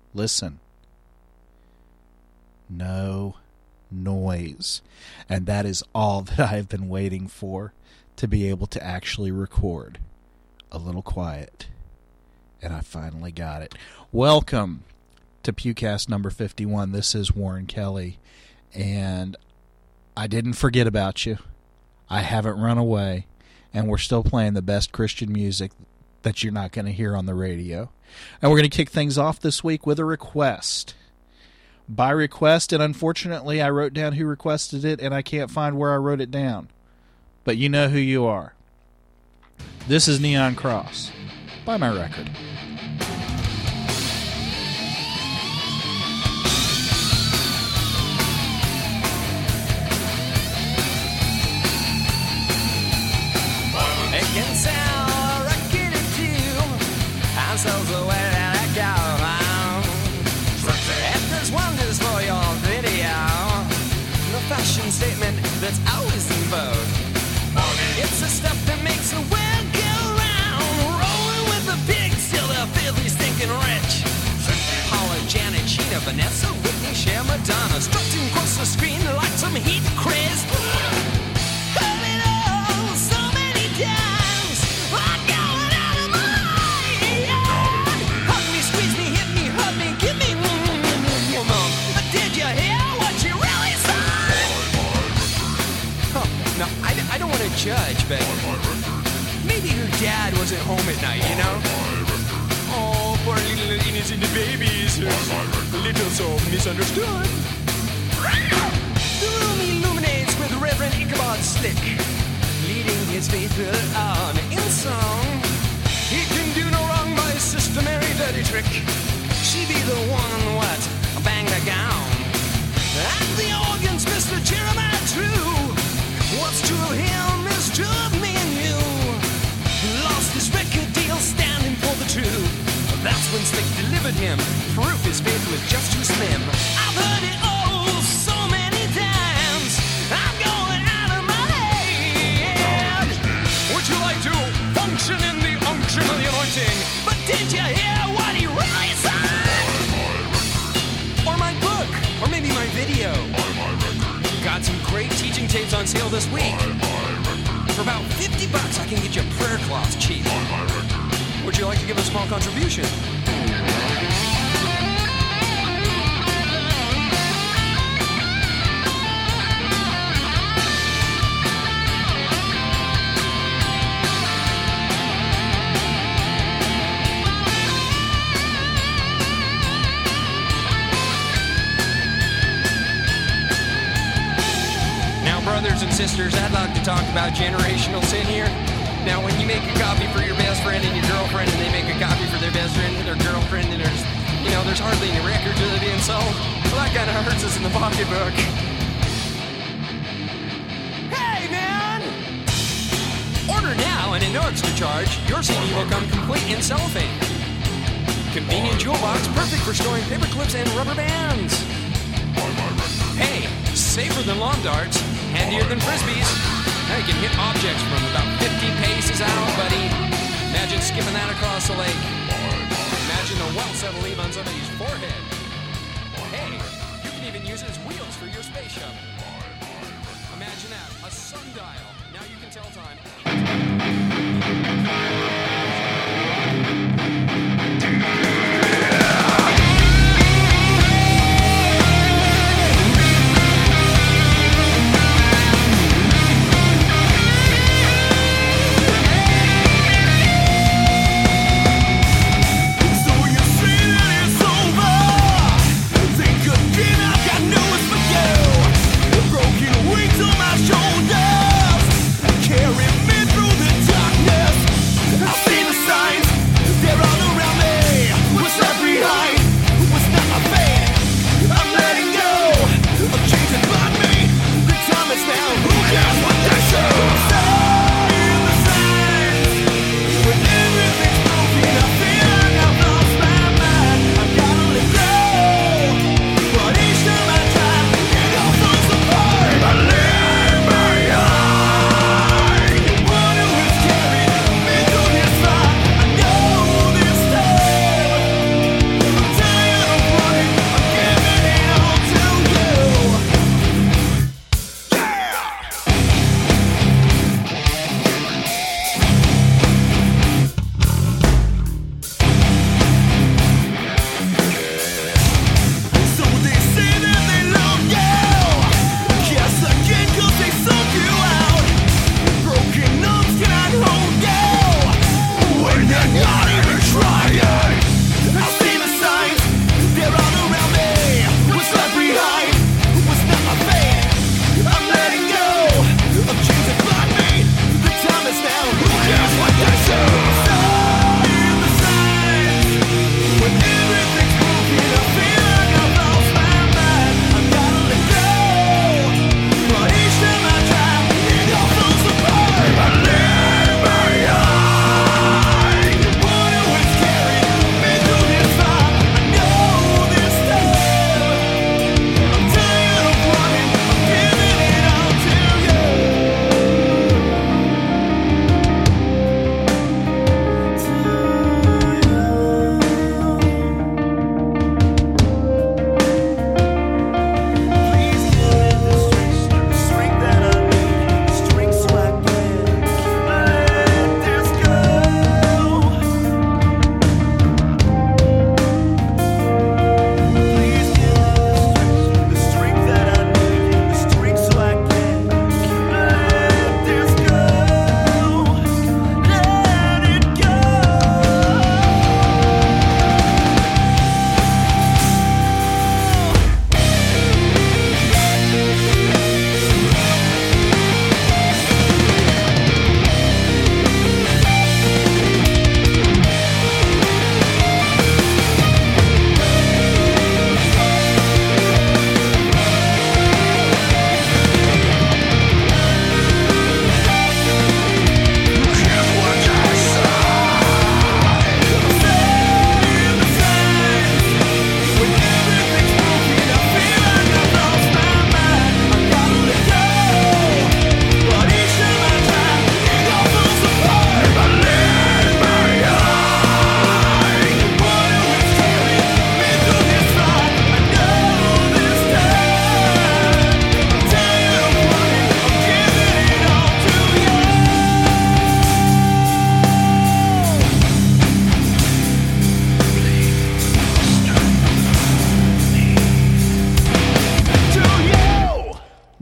Listen. No noise. And that is all that I have been waiting for, to be able to actually record. A little quiet. And I finally got it. Welcome to Pewcast number 51. This is Warren Kelly. And I didn't forget about you. I haven't run away. And we're still playing the best Christian music that you're not going to hear on the radio. And we're going to kick things off this week with a request. By request, and unfortunately I wrote down who requested it, and I can't find where I wrote it down. But you know who you are. This is Neon Cross. Buy my record. It can sound rocket too. I'm so aware that I go. It does wonders for your video. The fashion statement that's always in vogue. It's the stuff that makes the world go round. Rolling with the pigs till they're filthy, stinking rich. Paula, Janet, Sheena, Vanessa, Whitney, Cher, Madonna, strutting across the screen like some heat craze. Heard it all so many times. I'm going out of my head. Hug me, squeeze me, hit me, hurt me, give me. Did you hear what you really said? Now, I don't want to judge, but maybe her dad wasn't home at night, you know? Oh, poor little innocent babies. A little so misunderstood. The room illuminates with Reverend Ichabod Slick, leading his faithful on in song. He can do no wrong by Sister Mary Dirty Trick. She be the one what bang the gown. And the organs, Mr. Jeremiah True. What's true of him is true of me and you. Lost his record deal standing for the truth. That's when Slick delivered him. Proof his faith was just too slim. I've heard it all so many times. I'm going out of my head. Would you like to function in the unction of the anointing? But did you hear what he really said? Or my book, or maybe my video. Got some great teaching tapes on sale this week. For about $50, I can get you prayer cloths cheap. Would you like to give a small contribution? Brothers and sisters, I'd like to talk about generational sin here. Now, when you make a copy for your best friend and your girlfriend, and they make a copy for their best friend and their girlfriend, and there's hardly any records of it being sold, well, that kind of hurts us in the pocketbook. Hey, man! Order now, and at no extra charge, your CD will come complete in cellophane. Convenient jewel box, perfect for storing paper clips and rubber bands. Hey, safer than lawn darts. Handier than frisbees. Now you can hit objects from about 50 paces out, buddy. Imagine skipping that across the lake. Imagine the welts that'll leave on somebody's forehead. Hey, you can even use it as wheels for your space shuttle. Imagine that, a sundial. Now you can tell time. Shoulders carry me through the darkness. I've seen the sun.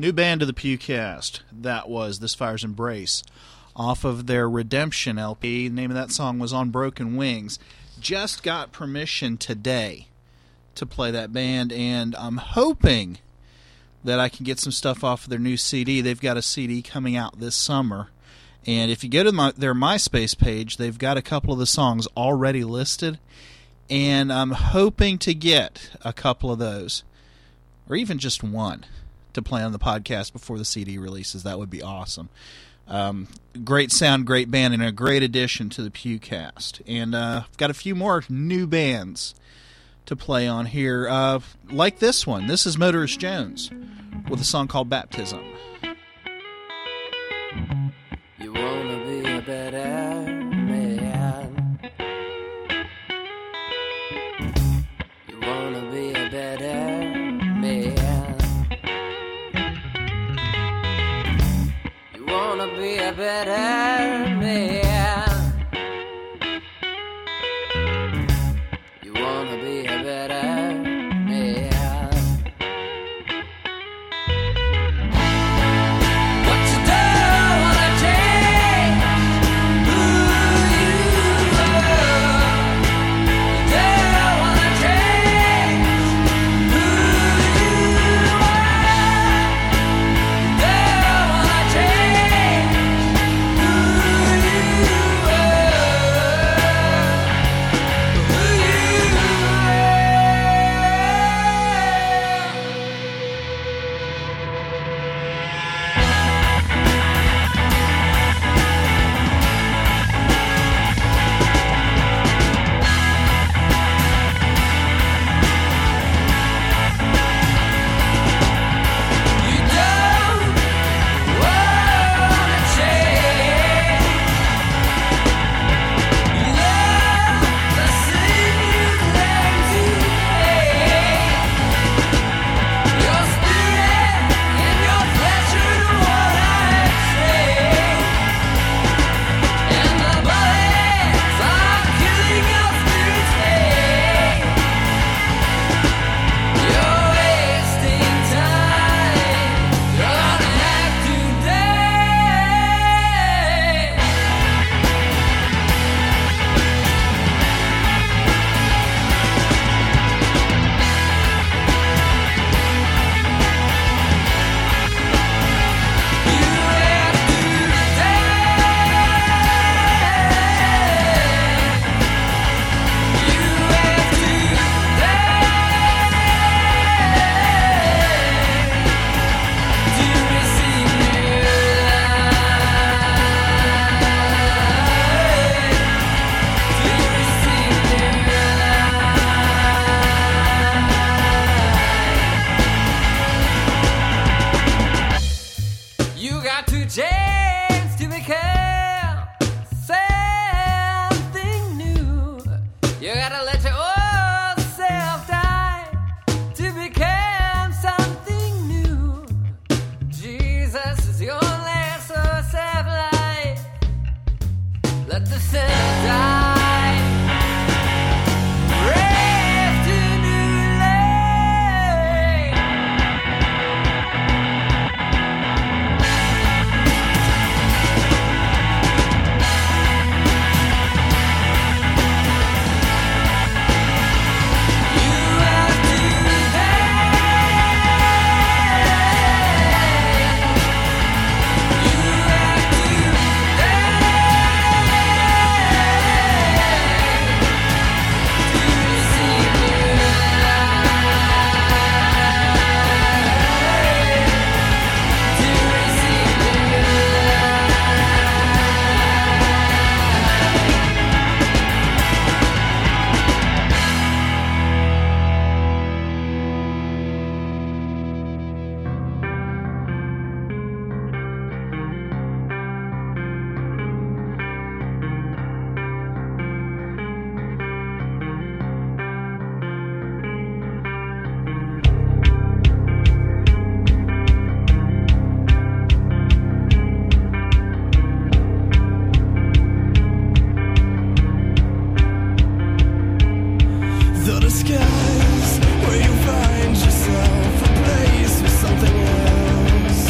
New band to the Pewcast. That was This Fire's Embrace off of their Redemption LP. The name of that song was On Broken Wings. Just got permission today to play that band, and I'm hoping that I can get some stuff off of their new CD. They've got a CD coming out this summer, and if you go to their MySpace page, they've got a couple of the songs already listed, and I'm hoping to get a couple of those, or even just one, to play on the podcast before the CD releases. That would be awesome. Great sound, great band, and a great addition to the Pewcast. And I've got a few more new bands to play on here, like this one. This is Motorist Jones with a song called Baptism. You wanna be a better man. You wanna be a better man. You wanna be a better man. You wanna be a better man. What you do wanna change who you are. You do wanna change who you are. You do wanna change who you got to change to become something new. You gotta let your old self die to become something new. Jesus is your last source of life. Let the sinner die. Raise to new life. You have to die. You have to The disguise where you find yourself replaced with something else.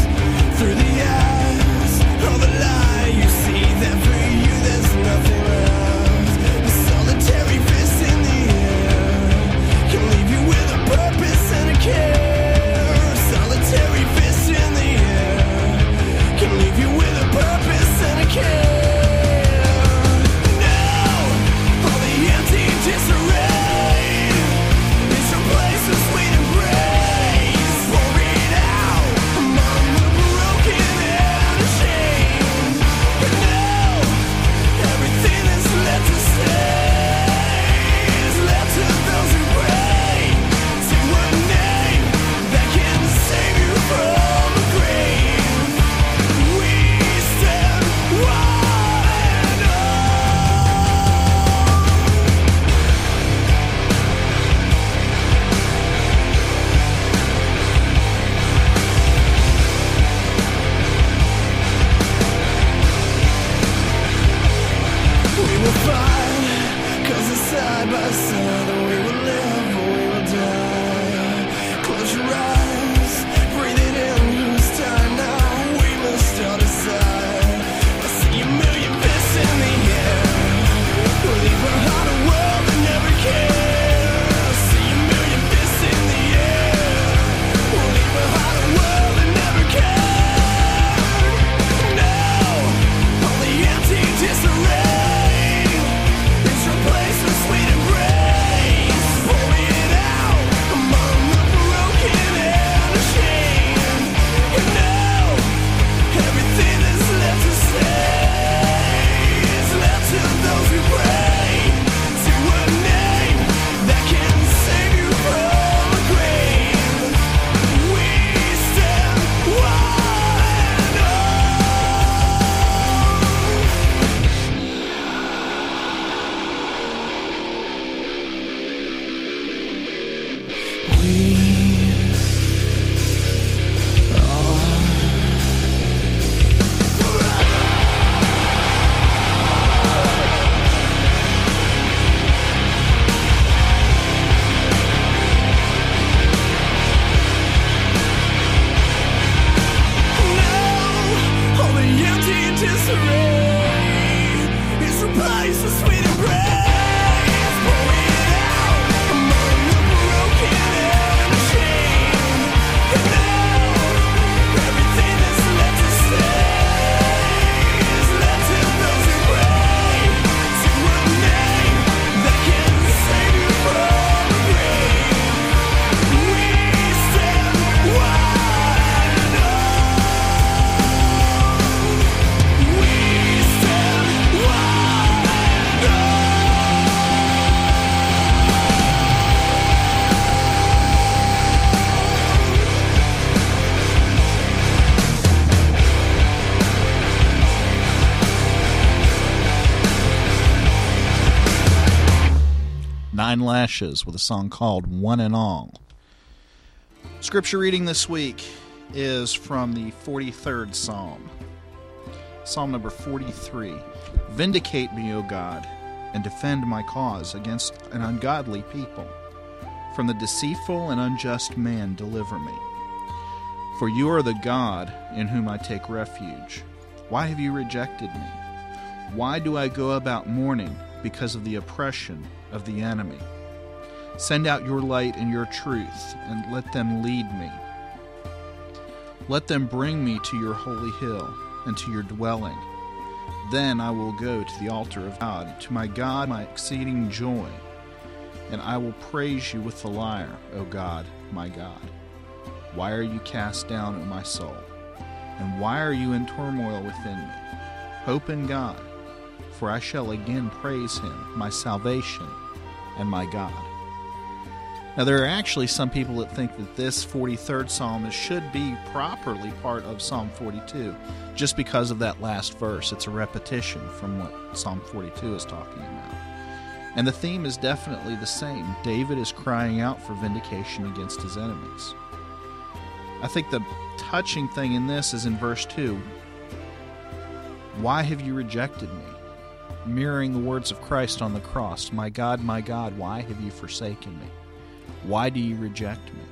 Nine Lashes with a song called One and All. Scripture reading this week is from the 43rd Psalm. Psalm number 43. Vindicate me, O God, and defend my cause against an ungodly people. From the deceitful and unjust man deliver me. For you are the God in whom I take refuge. Why have you rejected me? Why do I go about mourning because of the oppression of the enemy? Send out your light and your truth, and let them lead me. Let them bring me to your holy hill and to your dwelling. Then I will go to the altar of God, to my God, my exceeding joy, and I will praise you with the lyre, O God, my God. Why are you cast down, O my soul? And why are you in turmoil within me? Hope in God, for I shall again praise him, my salvation and my God. Now, there are actually some people that think that this 43rd Psalm should be properly part of Psalm 42, just because of that last verse. It's a repetition from what Psalm 42 is talking about. And the theme is definitely the same. David is crying out for vindication against his enemies. I think the touching thing in this is in verse 2. Why have you rejected me? Mirroring the words of Christ on the cross. My God, why have you forsaken me? Why do you reject me?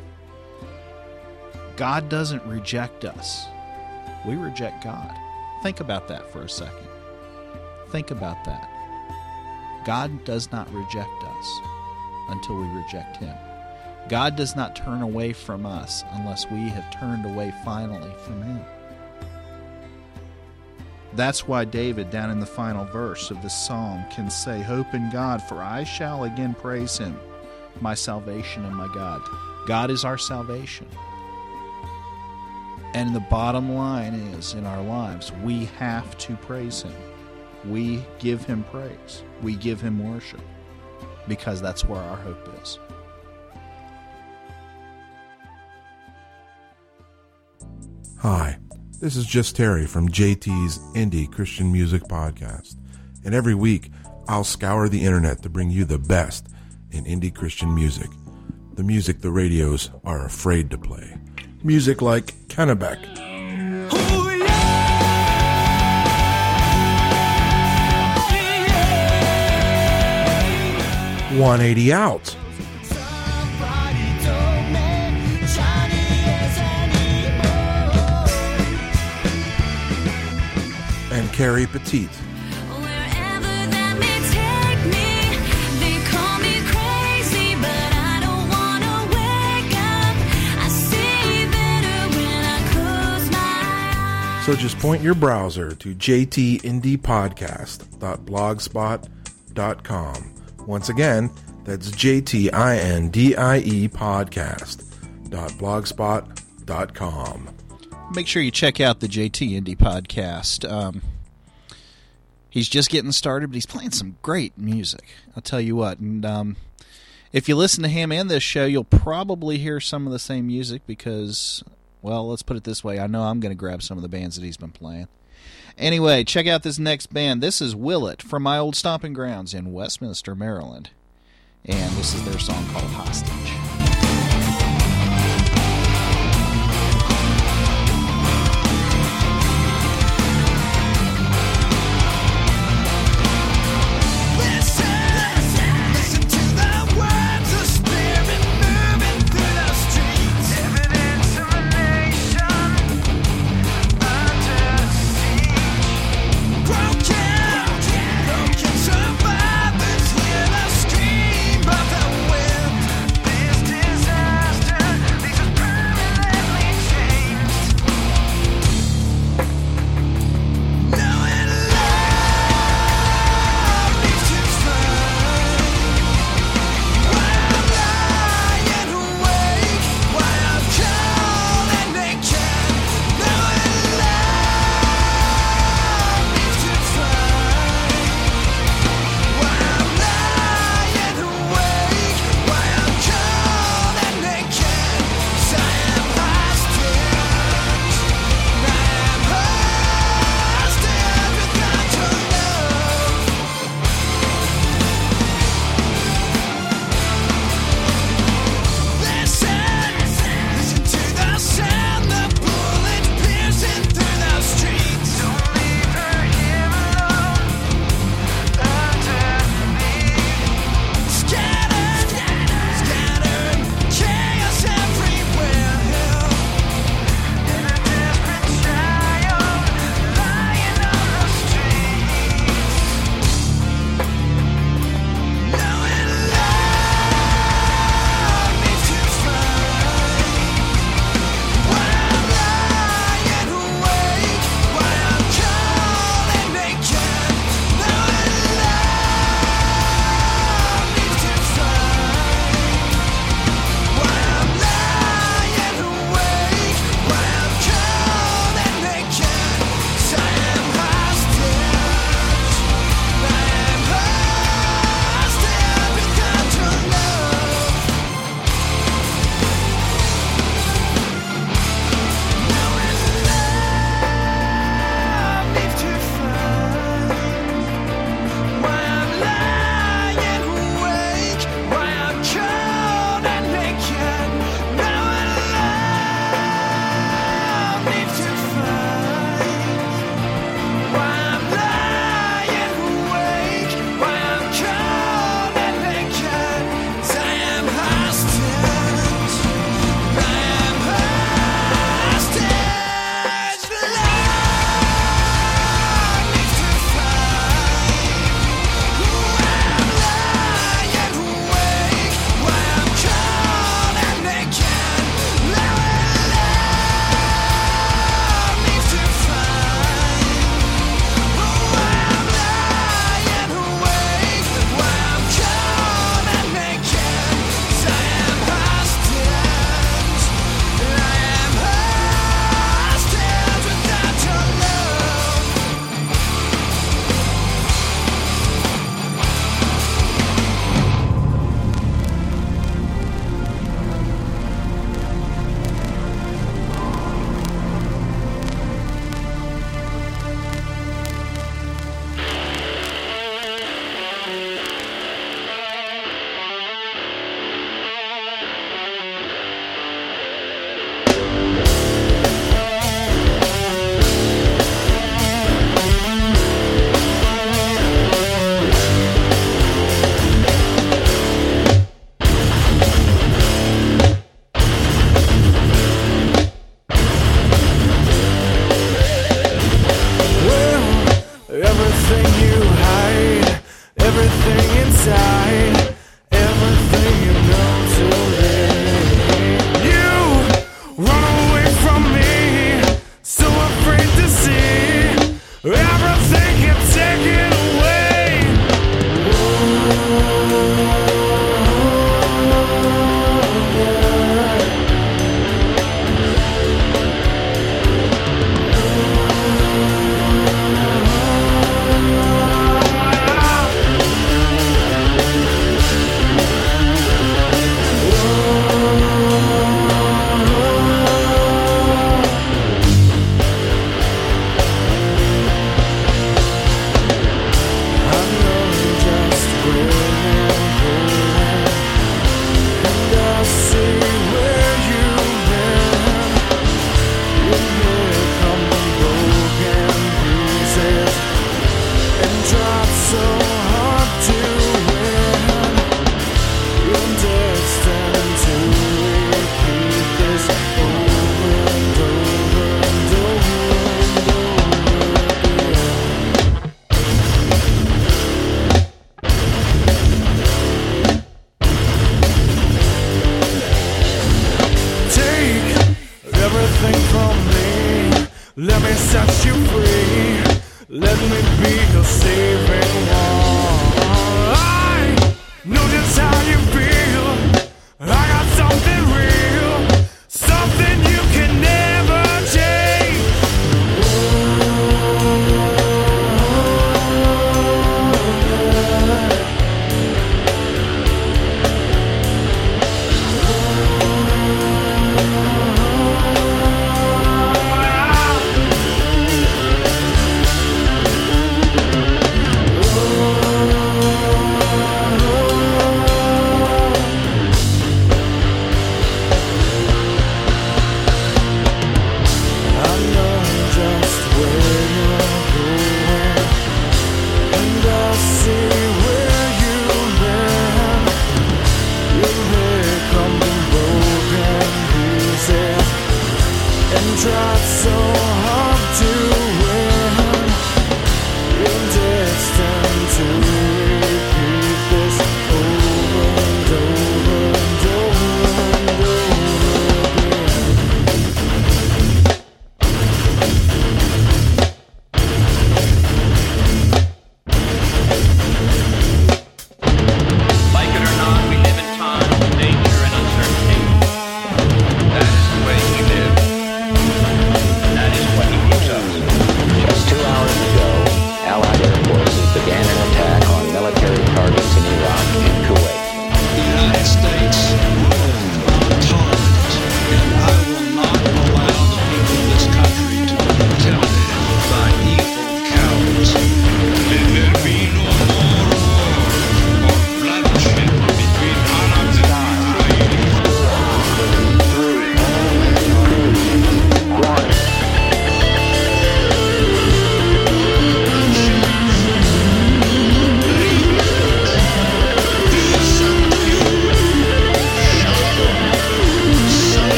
God doesn't reject us. We reject God. Think about that for a second. Think about that. God does not reject us until we reject him. God does not turn away from us unless we have turned away finally from him. That's why David, down in the final verse of this psalm, can say, Hope in God, for I shall again praise him, my salvation and my God. God is our salvation. And the bottom line is, in our lives, we have to praise him. We give him praise. We give him worship, because that's where our hope is. Hi, this is Just Terry from JT's Indie Christian Music Podcast. And every week, I'll scour the internet to bring you the best in indie Christian music. The music the radios are afraid to play. Music like Kennebec. 180 Out. And Carrie Petite. So just point your browser to jtindiepodcast.blogspot.com. Once again, that's jtindiepodcast.blogspot.com. Make sure you check out the JT Indie Podcast. He's just getting started, but he's playing some great music. I'll tell you what. And if you listen to him and this show, you'll probably hear some of the same music because, well, let's put it this way. I know I'm going to grab some of the bands that he's been playing. Anyway, check out this next band. This is Willet from my old stomping grounds in Westminster, Maryland. And this is their song called Hostage. Survivors hear the scream of the wind. This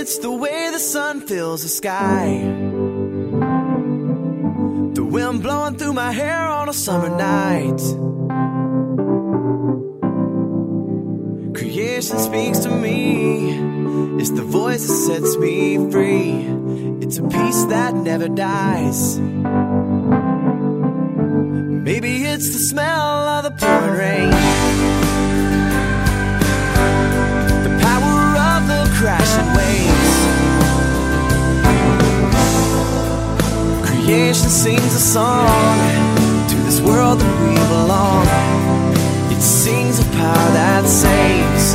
it's the way the sun fills the sky, the wind blowing through my hair on a summer night. Creation speaks to me, it's the voice that sets me free. It's a peace that never dies. Maybe it's the smell of the pouring rain, the power of the crashing waves. Creation sings a song to this world that we belong. It sings a power that saves.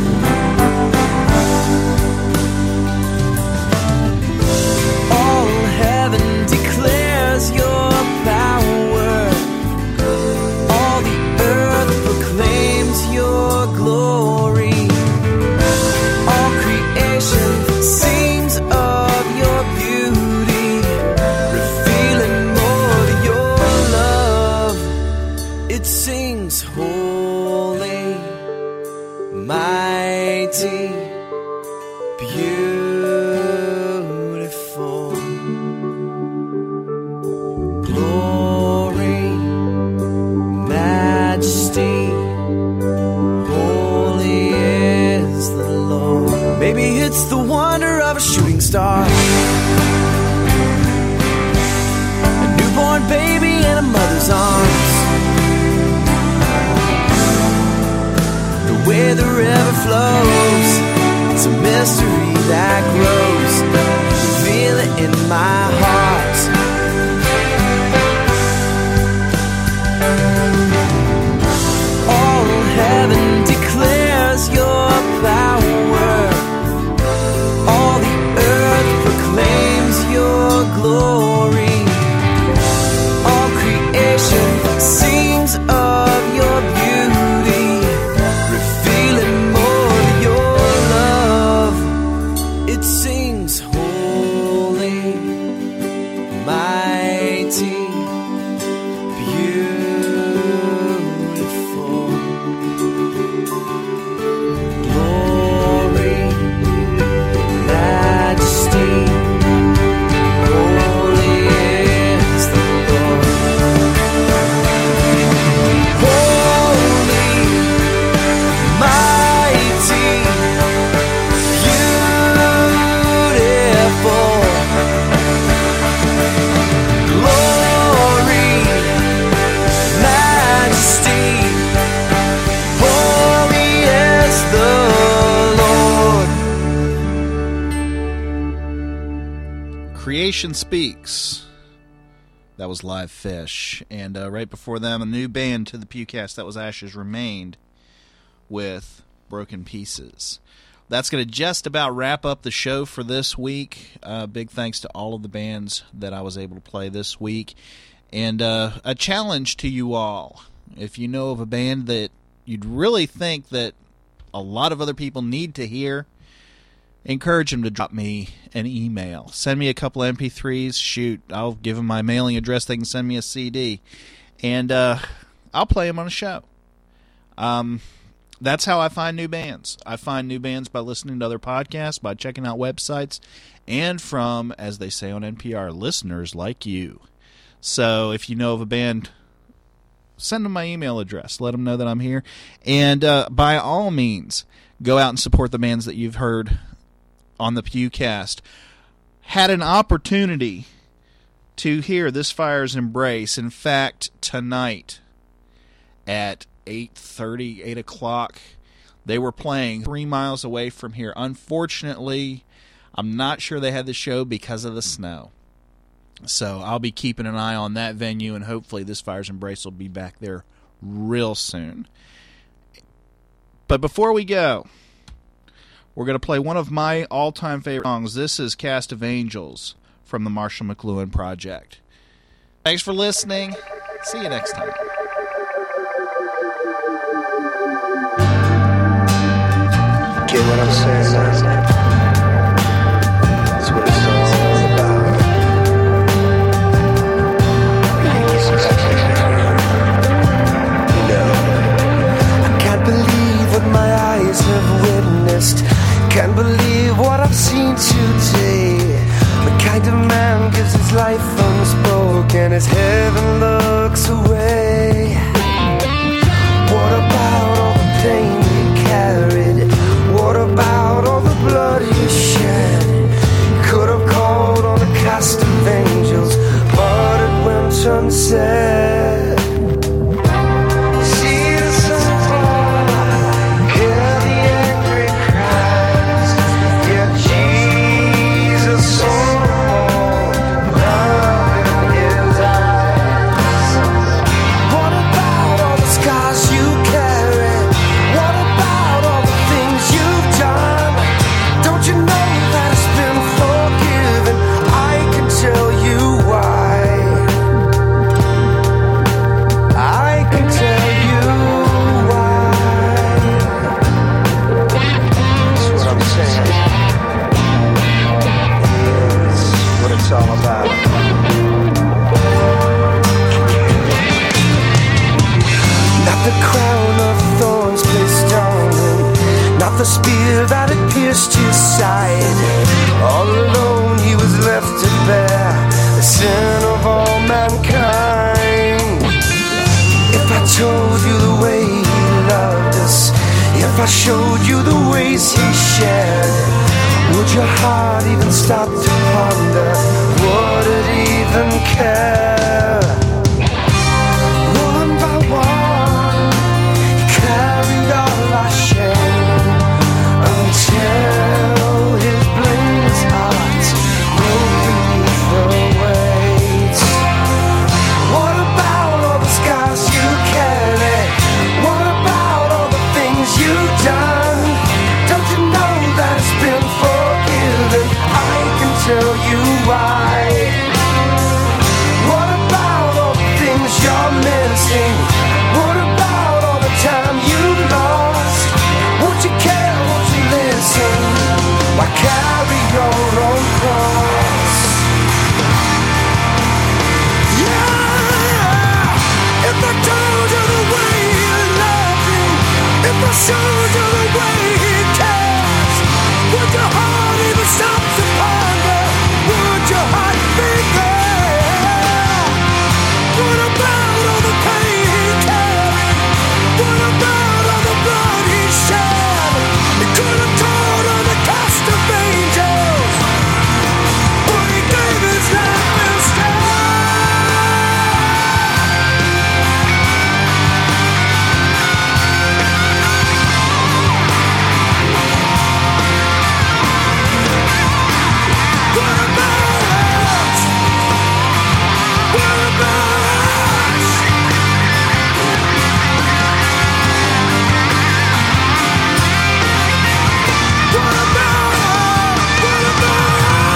All heaven declares your power. All the earth proclaims your glory. All creation sings of your beauty, revealing more of your love. It sings holy, mighty, beautiful. Glory, majesty, holy is the Lord. Maybe it's the wonder of a shooting star, a newborn baby in a mother's arms, the way the river flows. It's a mystery that grows. Feel it in my heart. All heaven declares your power. All the earth proclaims your glory. All creation sings of your beauty, revealing more of your love. It sings holy, mighty, beautiful. Glory, majesty, holy is the Lord. Holy, mighty, beautiful. Glory, majesty, holy is the Lord. Creation Speaks. That was Live Fish. And right before them, a new band to the Pewcast. That was Ashes Remained with Broken Pieces. That's going to just about wrap up the show for this week. Big thanks to all of the bands that I was able to play this week. And a challenge to you all. If you know of a band that you'd really think that a lot of other people need to hear, encourage them to drop me an email. Send me a couple of MP3s. Shoot, I'll give them my mailing address. They can send me a CD. And I'll play them on a show. That's how I find new bands. I find new bands by listening to other podcasts, by checking out websites, and from, as they say on NPR, listeners like you. So if you know of a band, send them my email address. Let them know that I'm here. And by all means, go out and support the bands that you've heard on the Pewcast. Had an opportunity to hear This Fire's Embrace. In fact, tonight at 8:30, 8 o'clock, they were playing 3 miles away from here. Unfortunately, I'm not sure they had the show because of the snow. So I'll be keeping an eye on that venue, and hopefully This Fire's Embrace will be back there real soon. But before we go, we're going to play one of my all-time favorite songs. This is Cast of Angels from the Marshall McLuhan Project. Thanks for listening. See you next time. Get what I'm saying now? That's what it's all about. I can't believe what my eyes have witnessed. Can't believe what I've seen said. See the sun, hear the angry cries. Yeah, Jesus saw love in his eyes. What about all the scars you carry? What about all the things you've done? Don't you know that it's been forgiven? I can tell you why. I can tell you why. That's what I'm saying. It's what it's all about. Not the crown of thorns placed on him, not the spear that had pierced his side. All alone he was left to bear the sin of all mankind. If I told you the way he loved us, if I showed you the ways he shared, would your heart even stop to ponder? Would it even care? One by one, he carried all our shame until his blameless heart broke beneath the weight. What about all the scars you carry? What about all the things you've done? Don't you know that it's been forgiven? I can tell you why. What about all the things you're missing? What about all the time you lost? Won't you care, won't you listen? Why carry your own cross? Yeah, if I told you the way he loved you, if I showed you the way he cares, would your heart even stop to ponder? Would your heart be there? What about all the pain he carried? What about all the blood he shed? He could have torn on the cast of angels, but he gave his life instead. What about us? What about us? What about us? What about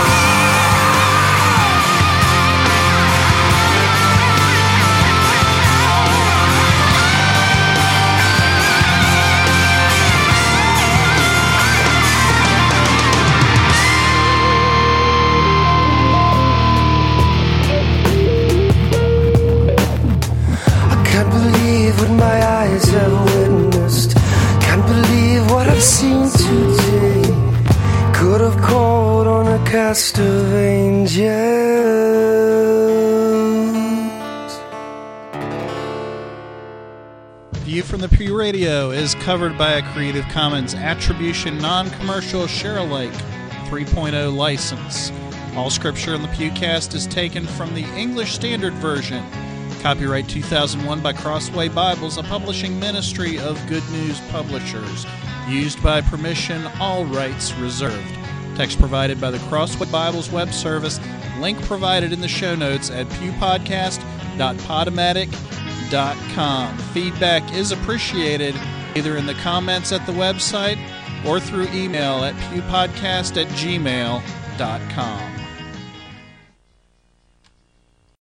I can't believe what my eyes have witnessed. Can't believe what I've seen today. Could have called on a cast of angels. View from the Pew Radio is covered by a Creative Commons Attribution Non-Commercial Share-alike 3.0 license. All scripture in the Pewcast is taken from the English Standard Version. Copyright 2001 by Crossway Bibles, a publishing ministry of Good News Publishers. Used by permission, all rights reserved. Text provided by the Crossway Bibles web service. Link provided in the show notes at pewpodcast.podomatic.com. Feedback is appreciated either in the comments at the website or through email at pewpodcast@gmail.com.